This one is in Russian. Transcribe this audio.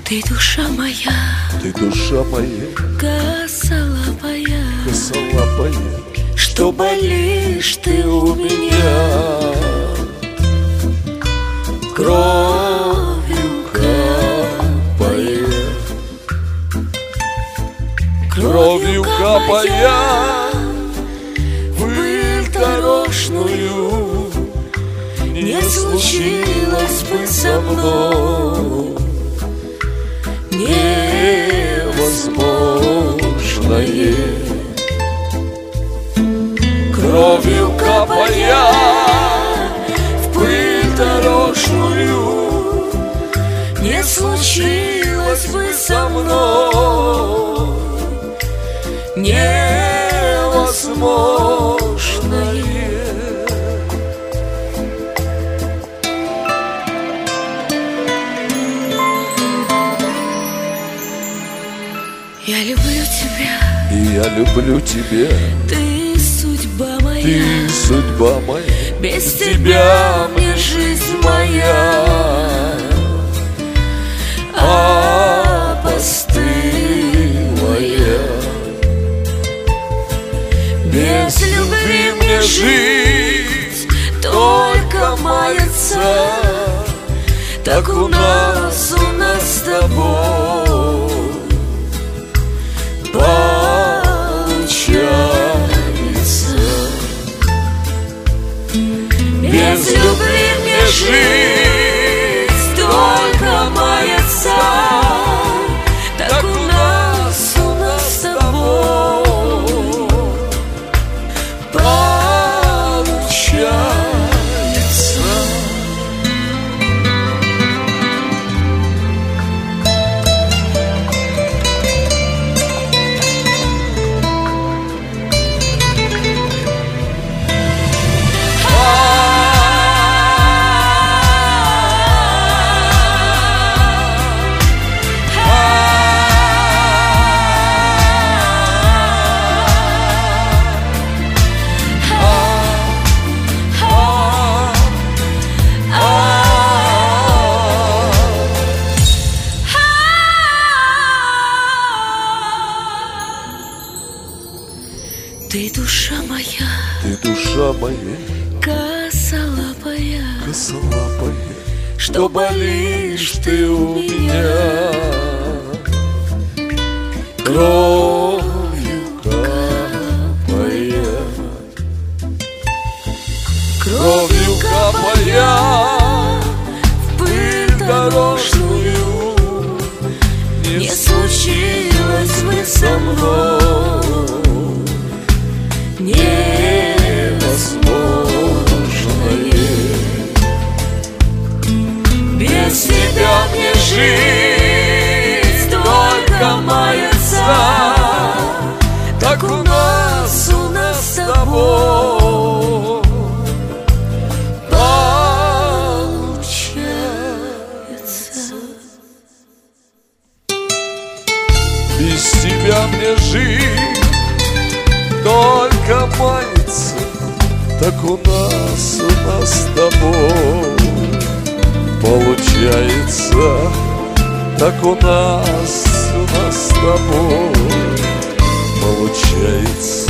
Ты душа моя, ты душа моя, косолапая, косолапая, что болишь ты у меня, кровью капая, кровью капая в пыль дорожную. Не случилось бы со мной невозможное. Кровью капая в пыль дорожную, Не случилось бы со мной невозможное. Я люблю тебя, и я люблю тебя, ты судьба моя, ты судьба моя. без тебя мне жизнь моя опостылая. Без любви мне жить только маяться, так у нас с тобой получается. Без любви мне жить только маяться, так у нас с тобой получается. Ты душа моя, Ты душа моя, косолапая, косолапая, что болишь ты у меня, кровью капая, кровью капая в пыль дорожную. не случилось бы со мной невозможное. Без тебя мне жить только маяться, Так у нас с тобой получается. без тебя мне жить только мается. Так у нас с тобой получается. Так у нас с тобой получается.